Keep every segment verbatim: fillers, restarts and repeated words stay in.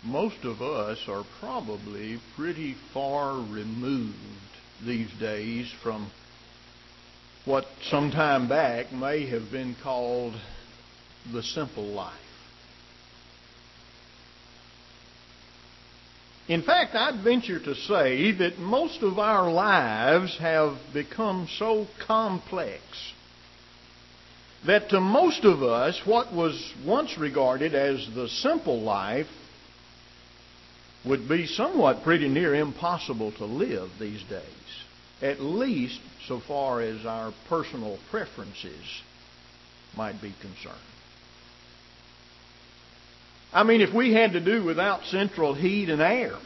most of us are probably pretty far removed these days from what some time back may have been called the simple life. In fact, I'd venture to say that most of our lives have become so complex that to most of us, what was once regarded as the simple life would be somewhat pretty near impossible to live these days, at least so far as our personal preferences might be concerned. I mean, if we had to do without central heat and air,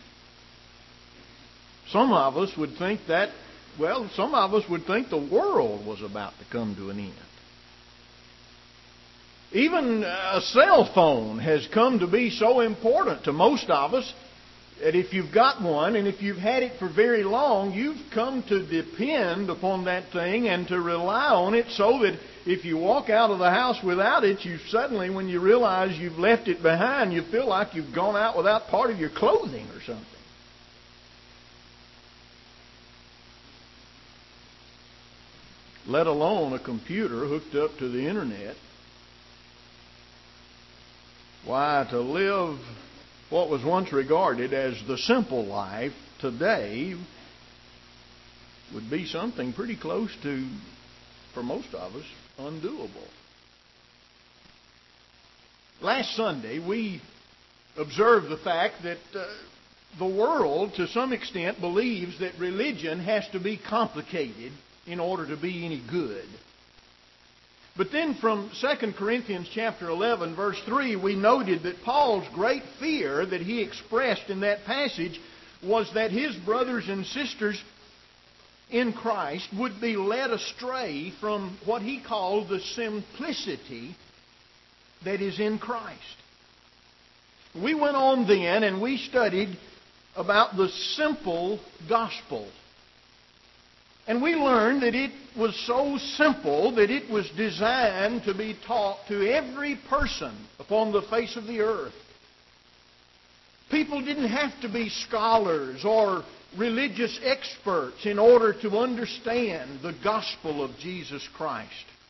some of us would think that, well, some of us would think the world was about to come to an end. Even a cell phone has come to be so important to most of us that if you've got one and if you've had it for very long, you've come to depend upon that thing and to rely on it so that if you walk out of the house without it, you suddenly, when you realize you've left it behind, you feel like you've gone out without part of your clothing or something. Let alone a computer hooked up to the internet. Why, to live what was once regarded as the simple life today would be something pretty close to, for most of us, undoable. Last Sunday, we observed the fact that uh, the world, to some extent, believes that religion has to be complicated in order to be any good. But then from Second Corinthians chapter eleven, verse three, we noted that Paul's great fear that he expressed in that passage was that his brothers and sisters in Christ would be led astray from what he called the simplicity that is in Christ. We went on then and we studied about the simple gospel. And we learned that it was so simple that it was designed to be taught to every person upon the face of the earth. People didn't have to be scholars or religious experts in order to understand the gospel of Jesus Christ.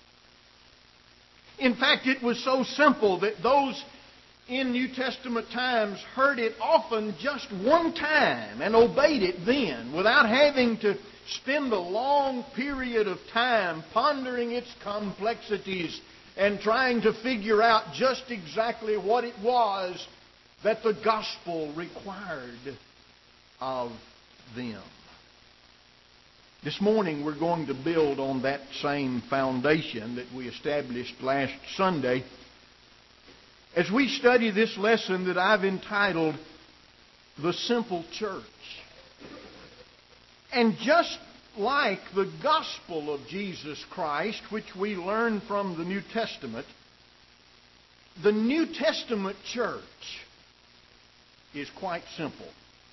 In fact, it was so simple that those in New Testament times heard it often just one time and obeyed it then without having to spend a long period of time pondering its complexities and trying to figure out just exactly what it was that the gospel required of them. This morning we're going to build on that same foundation that we established last Sunday as we study this lesson that I've entitled The Simple Church. And just like the gospel of Jesus Christ, which we learn from the New Testament, the New Testament church is quite simple.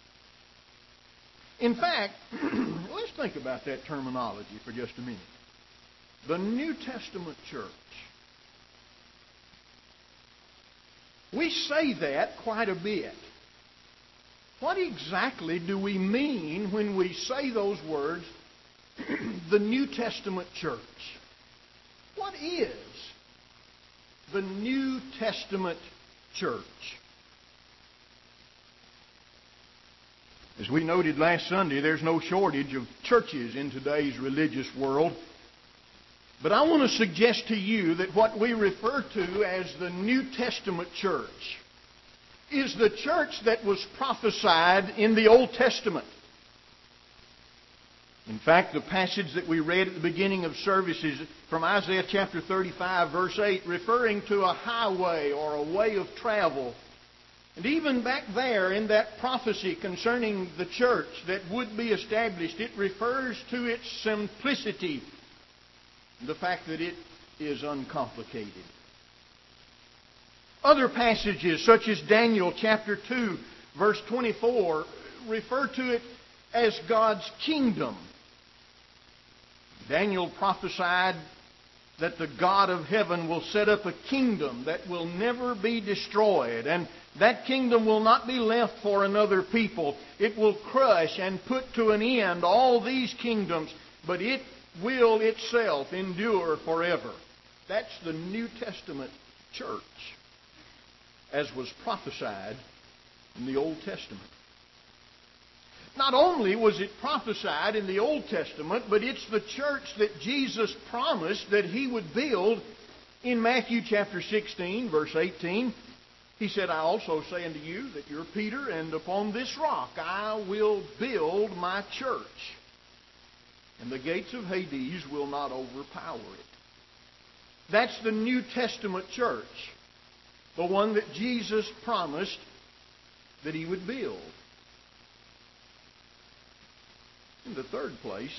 In fact, let's think about that terminology for just a minute. The New Testament church. We say that quite a bit. What exactly do we mean when we say those words, the New Testament church? What is the New Testament church? As we noted last Sunday, there's no shortage of churches in today's religious world. But I want to suggest to you that what we refer to as the New Testament church is the church that was prophesied in the Old Testament. In fact, the passage that we read at the beginning of service is from Isaiah chapter thirty-five, verse eight, referring to a highway or a way of travel. And even back there in that prophecy concerning the church that would be established, it refers to its simplicity, the fact that it is uncomplicated. Other passages, such as Daniel chapter two, verse twenty-four, refer to it as God's kingdom. Daniel prophesied that the God of heaven will set up a kingdom that will never be destroyed. And That kingdom will not be left for another people. It will crush and put to an end all these kingdoms, but it will itself endure forever. That's the New Testament church, as was prophesied in the Old Testament. Not only was it prophesied in the Old Testament, but it's the church that Jesus promised that He would build in Matthew chapter sixteen, verse eighteen. He said, I also say unto you that you're Peter, and upon this rock I will build my church, and the gates of Hades will not overpower it. That's the New Testament church, the one that Jesus promised that He would build. In the third place,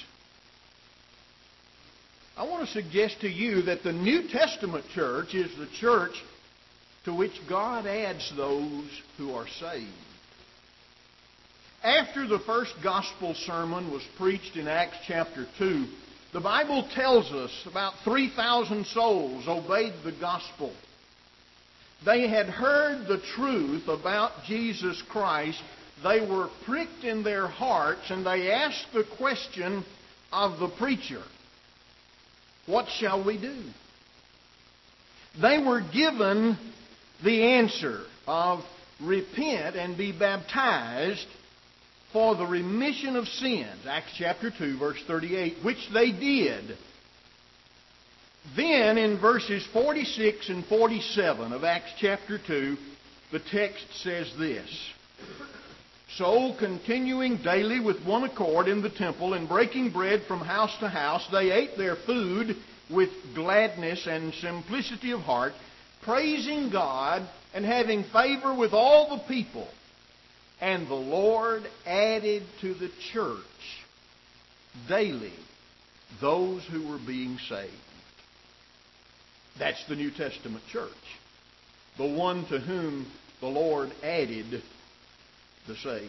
I want to suggest to you that the New Testament church is the church to which God adds those who are saved. After the first gospel sermon was preached in Acts chapter two, the Bible tells us about three thousand souls obeyed the gospel. They had heard the truth about Jesus Christ. They were pricked in their hearts, and they asked the question of the preacher, what shall we do? They were given the answer of repent and be baptized for the remission of sins. Acts chapter two, verse thirty-eight, which they did. Then in verses forty-six and forty-seven of Acts chapter two, the text says this. So, continuing daily with one accord in the temple and breaking bread from house to house, they ate their food with gladness and simplicity of heart, praising God and having favor with all the people. And the Lord added to the church daily those who were being saved. That's the New Testament church, the one to whom the Lord added the saved.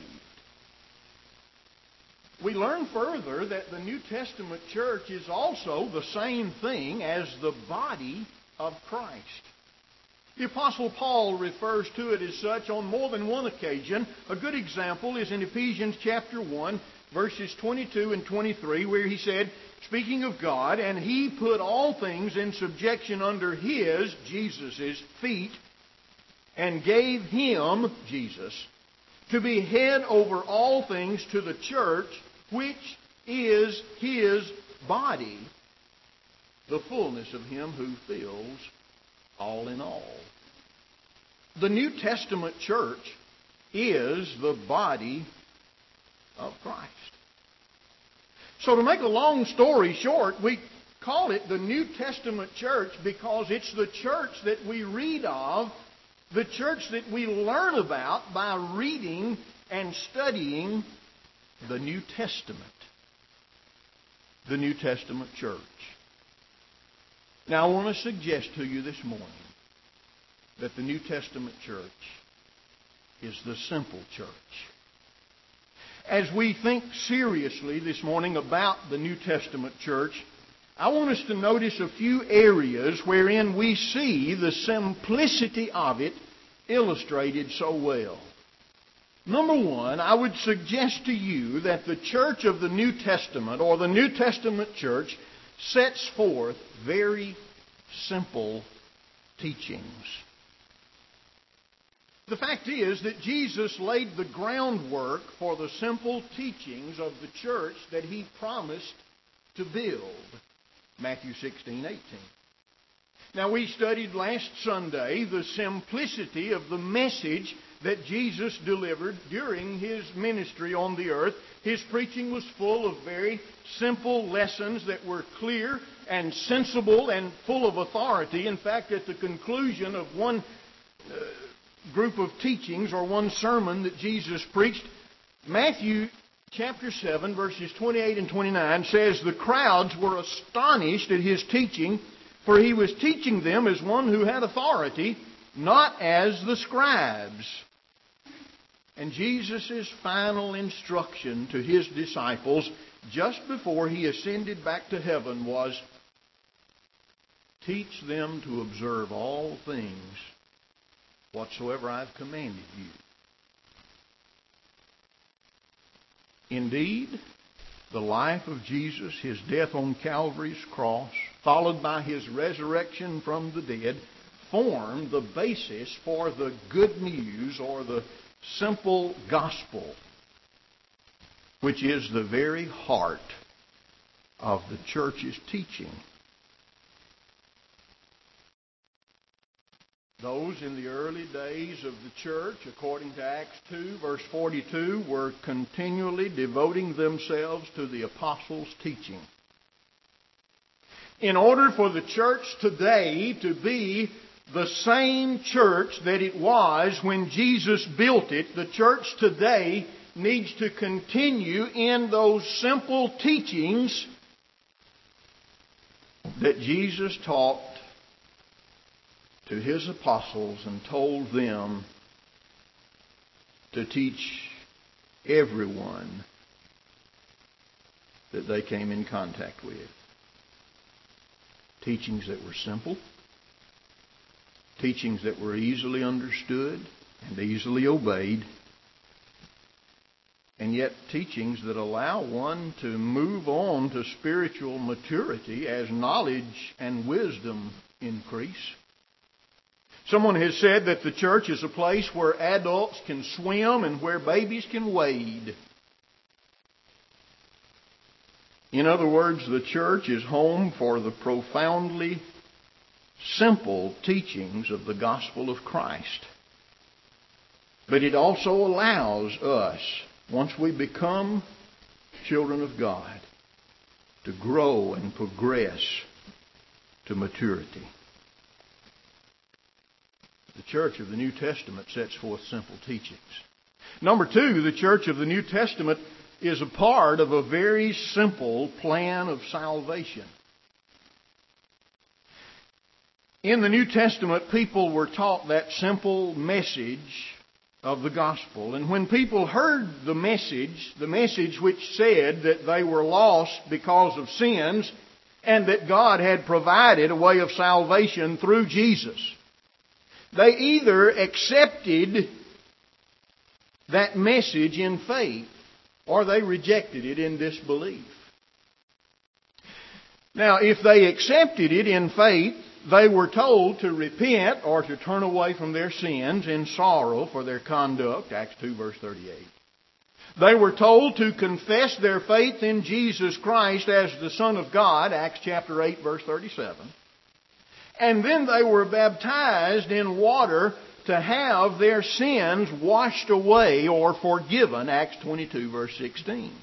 We learn further that the New Testament church is also the same thing as the body of Christ. The Apostle Paul refers to it as such on more than one occasion. A good example is in Ephesians chapter one, verses twenty-two and twenty-three, where he said, speaking of God, and He put all things in subjection under His, Jesus' feet, and gave Him, Jesus, to be head over all things to the church, which is His body, the fullness of Him who fills all in all. The New Testament church is the body of Christ. So to make a long story short, we call it the New Testament church because it's the church that we read of, the church that we learn about by reading and studying the New Testament. The New Testament church. Now I want to suggest to you this morning that the New Testament church is the simple church. As we think seriously this morning about the New Testament church, I want us to notice a few areas wherein we see the simplicity of it illustrated so well. Number one, I would suggest to you that the church of the New Testament, or the New Testament church, sets forth very simple teachings. The fact is that Jesus laid the groundwork for the simple teachings of the church that He promised to build. Matthew sixteen, eighteen. Now, we studied last Sunday the simplicity of the message that Jesus delivered during His ministry on the earth. His preaching was full of very simple lessons that were clear and sensible and full of authority. In fact, at the conclusion of one uh, group of teachings or one sermon that Jesus preached, Matthew chapter seven, verses twenty-eight and twenty-nine says, the crowds were astonished at His teaching, for He was teaching them as one who had authority, not as the scribes. And Jesus' final instruction to His disciples just before He ascended back to heaven was, teach them to observe all things whatsoever I've commanded you. Indeed, the life of Jesus, His death on Calvary's cross, followed by His resurrection from the dead, form the basis for the good news or the simple gospel, which is the very heart of the church's teaching. Those in the early days of the church, according to Acts two, verse forty-two, were continually devoting themselves to the apostles' teaching. In order for the church today to be the same church that it was when Jesus built it, the church today needs to continue in those simple teachings that Jesus taught to His apostles and told them to teach everyone that they came in contact with. Teachings that were simple, teachings that were easily understood and easily obeyed, and yet teachings that allow one to move on to spiritual maturity as knowledge and wisdom increase. Someone has said that the church is a place where adults can swim and where babies can wade. In other words, the church is home for the profoundly simple teachings of the gospel of Christ. But it also allows us, once we become children of God, to grow and progress to maturity. The church of the New Testament sets forth simple teachings. Number two, the church of the New Testament is a part of a very simple plan of salvation. In the New Testament, people were taught that simple message of the gospel. And when people heard the message, the message which said that they were lost because of sins and that God had provided a way of salvation through Jesus, they either accepted that message in faith or they rejected it in disbelief. Now, if they accepted it in faith, they were told to repent or to turn away from their sins in sorrow for their conduct, Acts two, verse thirty-eight. They were told to confess their faith in Jesus Christ as the Son of God, Acts chapter eight, verse thirty-seven. And then they were baptized in water to have their sins washed away or forgiven, Acts twenty-two, verse sixteen.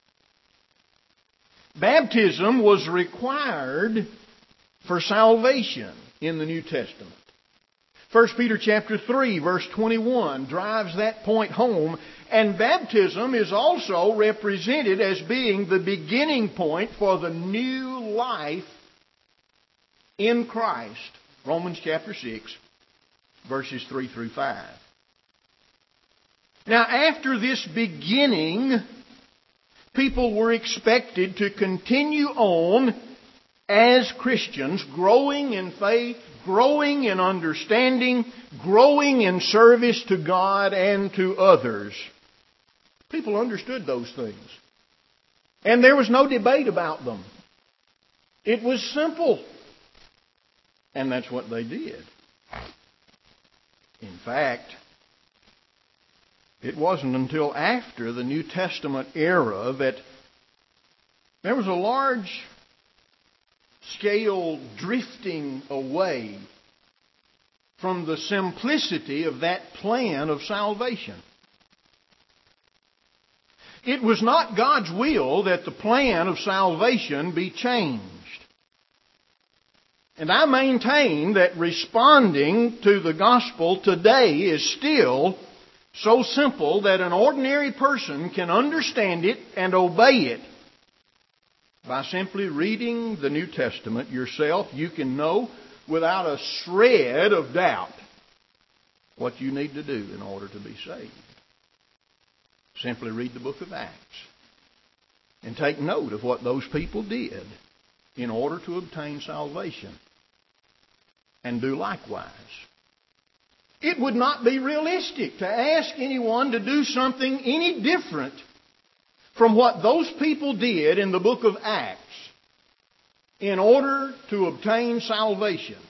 Baptism was required for salvation in the New Testament. First Peter chapter three, verse twenty-one drives that point home. And baptism is also represented as being the beginning point for the new life in Christ. Romans chapter six, verses three through five. Now, after this beginning, people were expected to continue on as Christians, growing in faith, growing in understanding, growing in service to God and to others. People understood those things. And there was no debate about them. It was simple. And that's what they did. In fact, it wasn't until after the New Testament era that there was a large scale drifting away from the simplicity of that plan of salvation. It was not God's will that the plan of salvation be changed. And I maintain that responding to the gospel today is still so simple that an ordinary person can understand it and obey it. By simply reading the New Testament yourself, you can know without a shred of doubt what you need to do in order to be saved. Simply read the book of Acts and take note of what those people did in order to obtain salvation, and do likewise. It would not be realistic to ask anyone to do something any different from what those people did in the book of Acts in order to obtain salvation.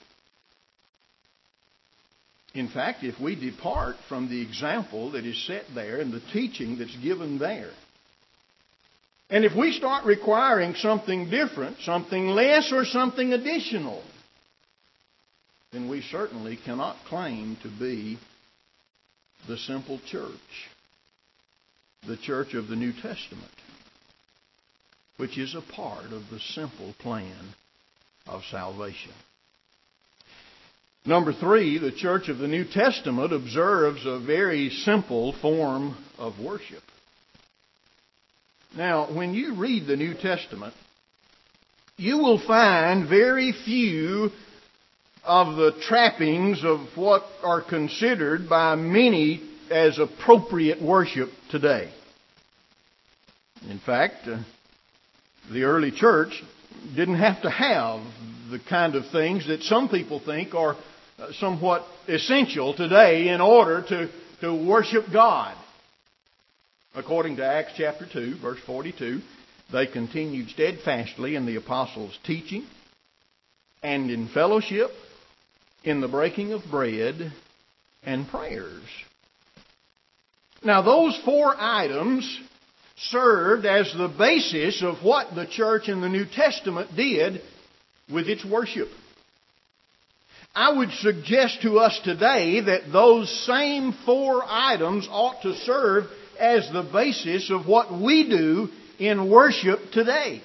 In fact, if we depart from the example that is set there and the teaching that's given there, and if we start requiring something different, something less or something additional, then we certainly cannot claim to be the simple church, the church of the New Testament, which is a part of the simple plan of salvation. Number three, the church of the New Testament observes a very simple form of worship. Now, when you read the New Testament, you will find very few of the trappings of what are considered by many as appropriate worship today. In fact, uh, the early church didn't have to have the kind of things that some people think are uh, somewhat essential today in order to, to worship God. According to Acts chapter two, verse forty-two, they continued steadfastly in the apostles' teaching and in fellowship, in the breaking of bread and prayers. Now, those four items served as the basis of what the church in the New Testament did with its worship. I would suggest to us today that those same four items ought to serve as the basis of what we do in worship today,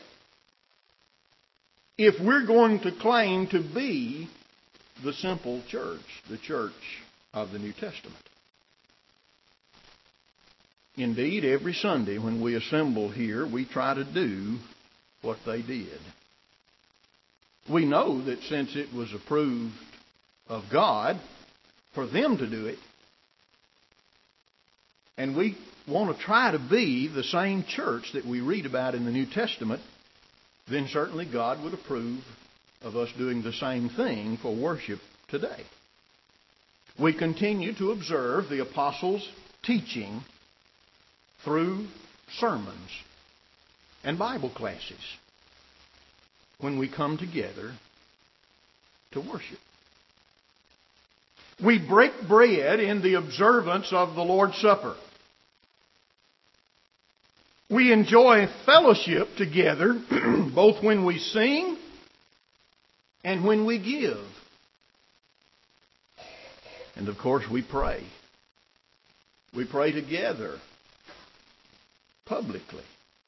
if we're going to claim to be the simple church, the church of the New Testament. Indeed, every Sunday when we assemble here, we try to do what they did. We know that since it was approved of God for them to do it, and we want to try to be the same church that we read about in the New Testament, then certainly God would approve of us doing the same thing for worship today. We continue to observe the apostles' teaching through sermons and Bible classes when we come together to worship. We break bread in the observance of the Lord's Supper. We enjoy fellowship together both when we sing and when we give. And of course we pray. We pray together publicly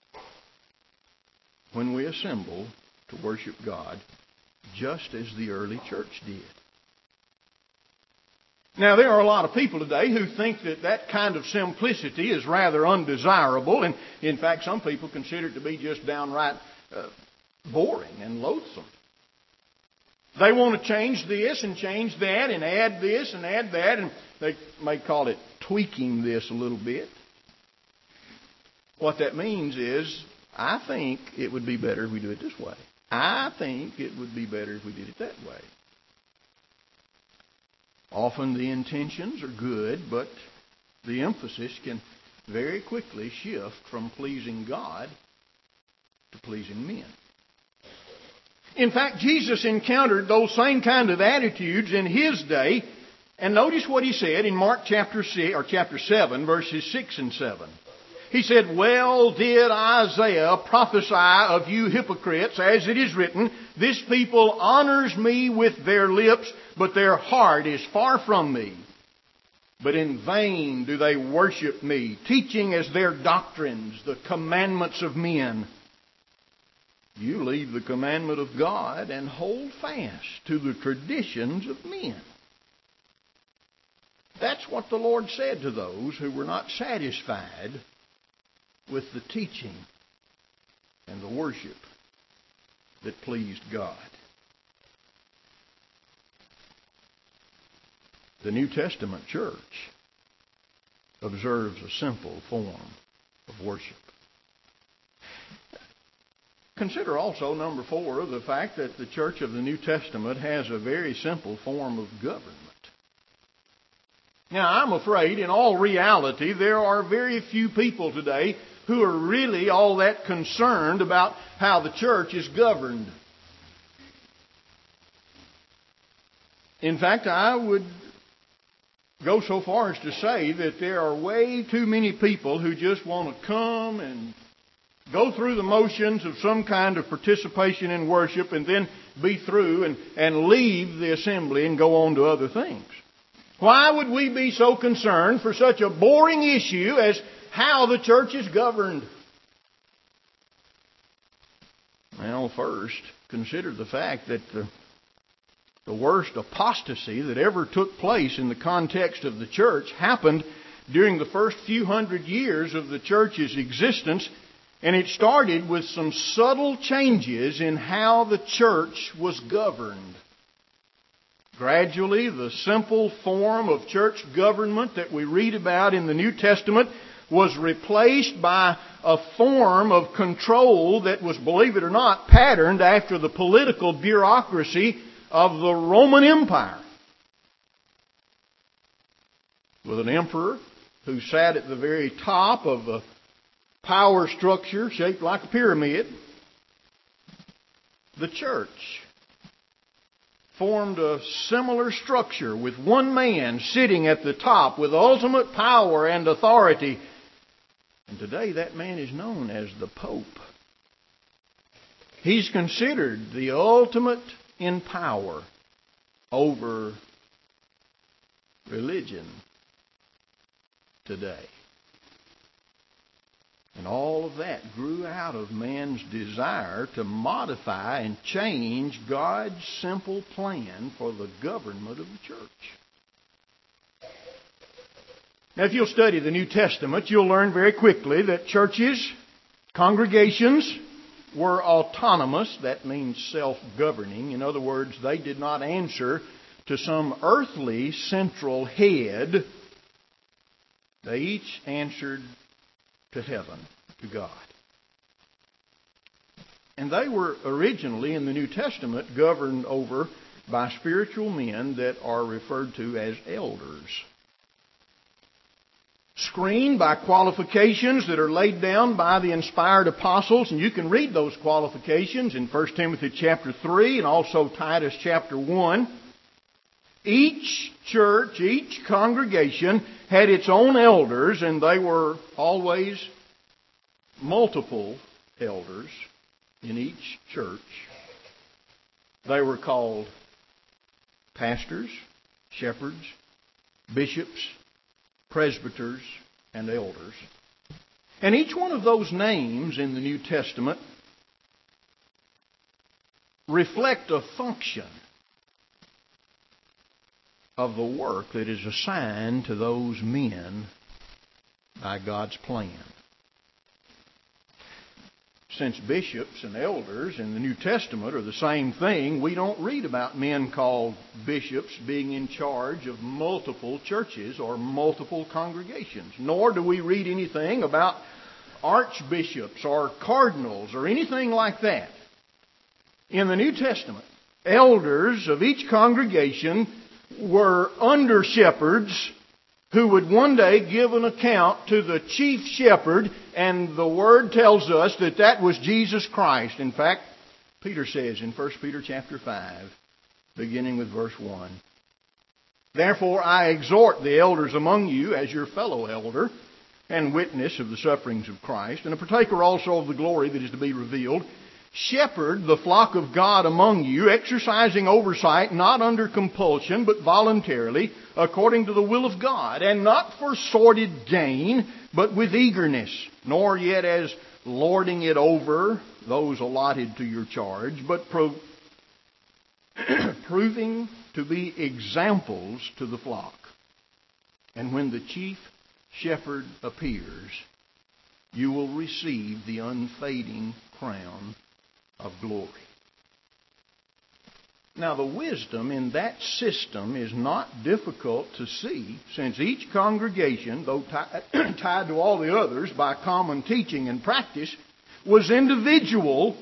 when we assemble to worship God, just as the early church did. Now, there are a lot of people today who think that that kind of simplicity is rather undesirable, and in fact some people consider it to be just downright uh, boring and loathsome. They want to change this and change that and add this and add that, and they may call it tweaking this a little bit. What that means is, I think it would be better if we do it this way. I think it would be better if we did it that way. Often the intentions are good, but the emphasis can very quickly shift from pleasing God to pleasing men. In fact, Jesus encountered those same kind of attitudes in His day, and notice what He said in Mark chapter six, or chapter seven, verses six and seven. He said, "Well did Isaiah prophesy of you hypocrites, as it is written, this people honors me with their lips, but their heart is far from me. But in vain do they worship me, teaching as their doctrines the commandments of men. You leave the commandment of God and hold fast to the traditions of men." That's what the Lord said to those who were not satisfied with the teaching and the worship that pleased God. The New Testament church observes a simple form of worship. Consider also, number four, the fact that the church of the New Testament has a very simple form of government. Now, I'm afraid, in all reality, there are very few people today who are really all that concerned about how the church is governed. In fact, I would go so far as to say that there are way too many people who just want to come and go through the motions of some kind of participation in worship and then be through and, and leave the assembly and go on to other things. Why would we be so concerned for such a boring issue as how the church is governed? Well, first, consider the fact that the, the worst apostasy that ever took place in the context of the church happened during the first few hundred years of the church's existence, and it started with some subtle changes in how the church was governed. Gradually, the simple form of church government that we read about in the New Testament was replaced by a form of control that was, believe it or not, patterned after the political bureaucracy of the Roman Empire. With an emperor who sat at the very top of a power structure shaped like a pyramid. The church formed a similar structure with one man sitting at the top with ultimate power and authority. And today that man is known as the Pope. He's considered the ultimate in power over religion today. And all of that grew out of man's desire to modify and change God's simple plan for the government of the church. Now, if you'll study the New Testament, you'll learn very quickly that churches, congregations, were autonomous. That means self-governing. In other words, they did not answer to some earthly central head. They each answered to heaven, to God. And they were originally in the New Testament governed over by spiritual men that are referred to as elders. Screened by qualifications that are laid down by the inspired apostles, and you can read those qualifications in First Timothy chapter three and also Titus chapter one. Each church, each congregation had its own elders, and they were always multiple elders in each church. They were called pastors, shepherds, bishops, presbyters, and elders. And each one of those names in the New Testament reflect a function of the work that is assigned to those men by God's plan. Since bishops and elders in the New Testament are the same thing, we don't read about men called bishops being in charge of multiple churches or multiple congregations. Nor do we read anything about archbishops or cardinals or anything like that. In the New Testament, elders of each congregation were under shepherds who would one day give an account to the chief shepherd, and the Word tells us that that was Jesus Christ. In fact, Peter says in First Peter chapter five, beginning with verse one, "Therefore I exhort the elders among you as your fellow elder and witness of the sufferings of Christ, and a partaker also of the glory that is to be revealed. Shepherd the flock of God among you, exercising oversight, not under compulsion, but voluntarily, according to the will of God, and not for sordid gain, but with eagerness, nor yet as lording it over those allotted to your charge, but pro- proving to be examples to the flock. And when the chief shepherd appears, you will receive the unfading crown of glory." Now, the wisdom in that system is not difficult to see, since each congregation, though t- tied to all the others by common teaching and practice, was individual,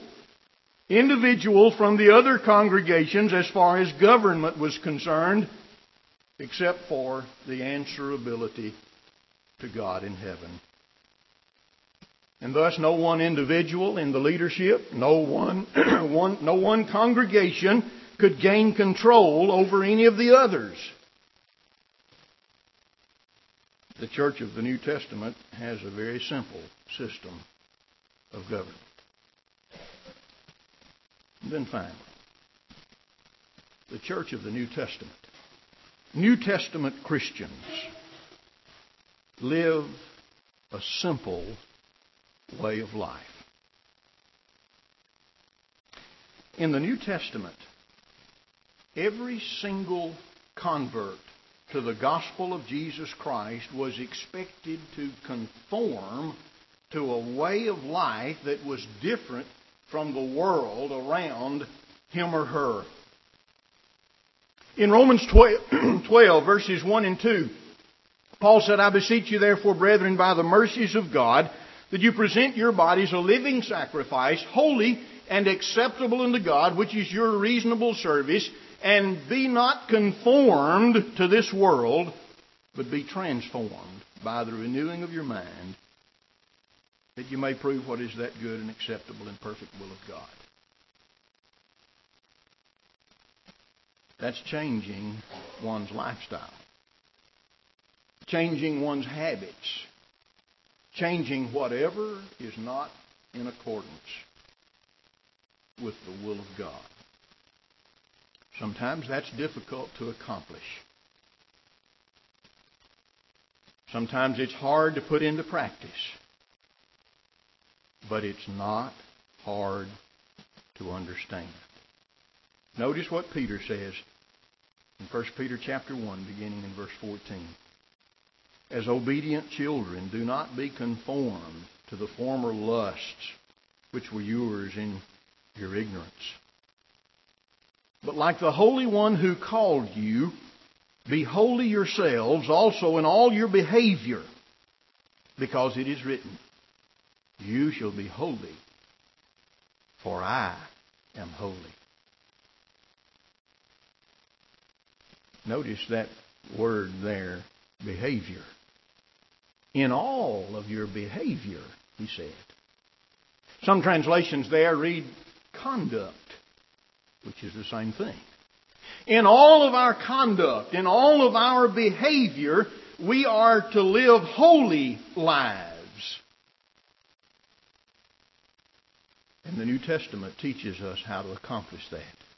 individual from the other congregations as far as government was concerned. except for the answerability to God in heaven. And thus no one individual in the leadership, no one, one, no one congregation could gain control over any of the others. The Church of the New Testament has a very simple system of government. And then finally, the Church of the New Testament. New Testament Christians live a simple way of life. In the New Testament, every single convert to the gospel of Jesus Christ was expected to conform to a way of life that was different from the world around him or her. In Romans twelve, verses one and two, Paul said, I beseech you therefore, brethren, by the mercies of God, that you present your bodies a living sacrifice, holy and acceptable unto God, which is your reasonable service, and be not conformed to this world, but be transformed by the renewing of your mind, that you may prove what is that good and acceptable and perfect will of God. That's changing one's lifestyle, changing one's habits, changing whatever is not in accordance with the will of God. Sometimes that's difficult to accomplish. Sometimes it's hard to put into practice. But it's not hard to understand. Notice what Peter says in First Peter chapter one, beginning in verse fourteen. As obedient children, do not be conformed to the former lusts which were yours in your ignorance. But like the Holy One who called you, be holy yourselves also in all your behavior, because it is written, you shall be holy, for I am holy. Notice that word there, behavior. In all of your behavior, he said. Some translations there read conduct, which is the same thing. In all of our conduct, in all of our behavior, we are to live holy lives. And the New Testament teaches us how to accomplish that.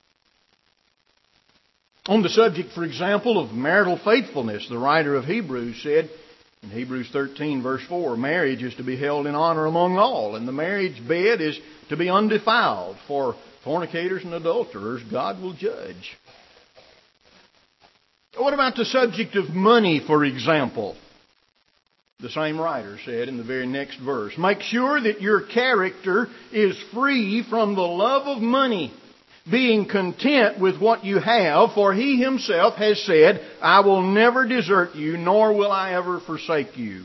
On the subject, for example, of marital faithfulness, the writer of Hebrews said in Hebrews thirteen, verse four, marriage is to be held in honor among all, and the marriage bed is to be undefiled. For fornicators and adulterers, God will judge. What about the subject of money, for example? The same writer said in the very next verse, make sure that your character is free from the love of money, being content with what you have, for He Himself has said, I will never desert you, nor will I ever forsake you.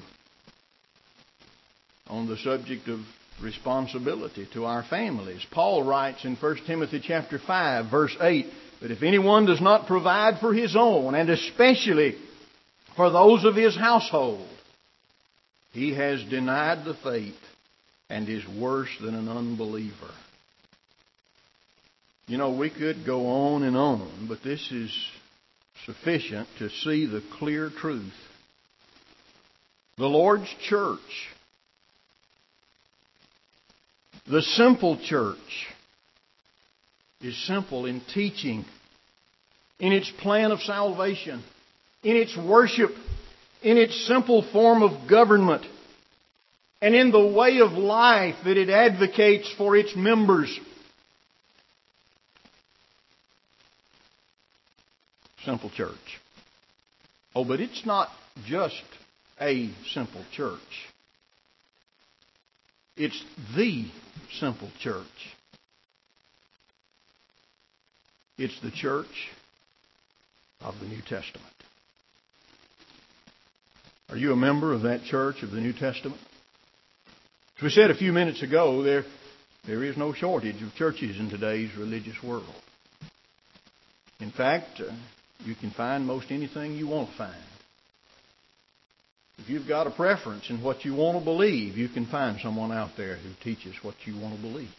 On the subject of responsibility to our families, Paul writes in First Timothy chapter five, verse eight, that if anyone does not provide for his own, and especially for those of his household, he has denied the faith and is worse than an unbeliever. You know, we could go on and on, but this is sufficient to see the clear truth. The Lord's church, the simple church, is simple in teaching, in its plan of salvation, in its worship, in its simple form of government, and in the way of life that it advocates for its members. Simple church. Oh, but it's not just a simple church. It's the simple church. It's the church of the New Testament. Are you a member of that church of the New Testament? As we said a few minutes ago, there, there is no shortage of churches in today's religious world. In fact, uh, You can find most anything you want to find. If you've got a preference in what you want to believe, you can find someone out there who teaches what you want to believe.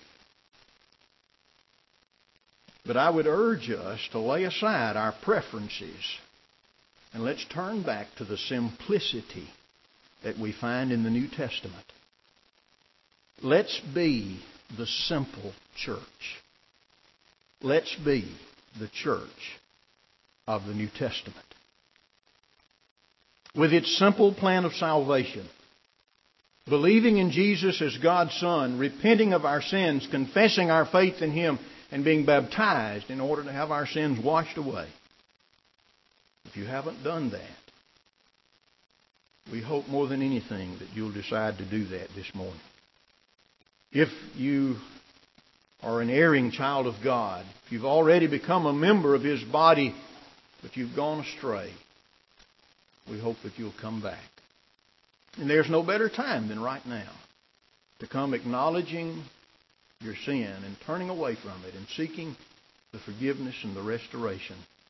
But I would urge us to lay aside our preferences and let's turn back to the simplicity that we find in the New Testament. Let's be the simple church. Let's be the church of the New Testament. With its simple plan of salvation, believing in Jesus as God's Son, repenting of our sins, confessing our faith in Him, and being baptized in order to have our sins washed away. If you haven't done that, we hope more than anything that you'll decide to do that this morning. If you are an erring child of God, if you've already become a member of His body, but you've gone astray, we hope that you'll come back. And there's no better time than right now to come acknowledging your sin and turning away from it and seeking the forgiveness and the restoration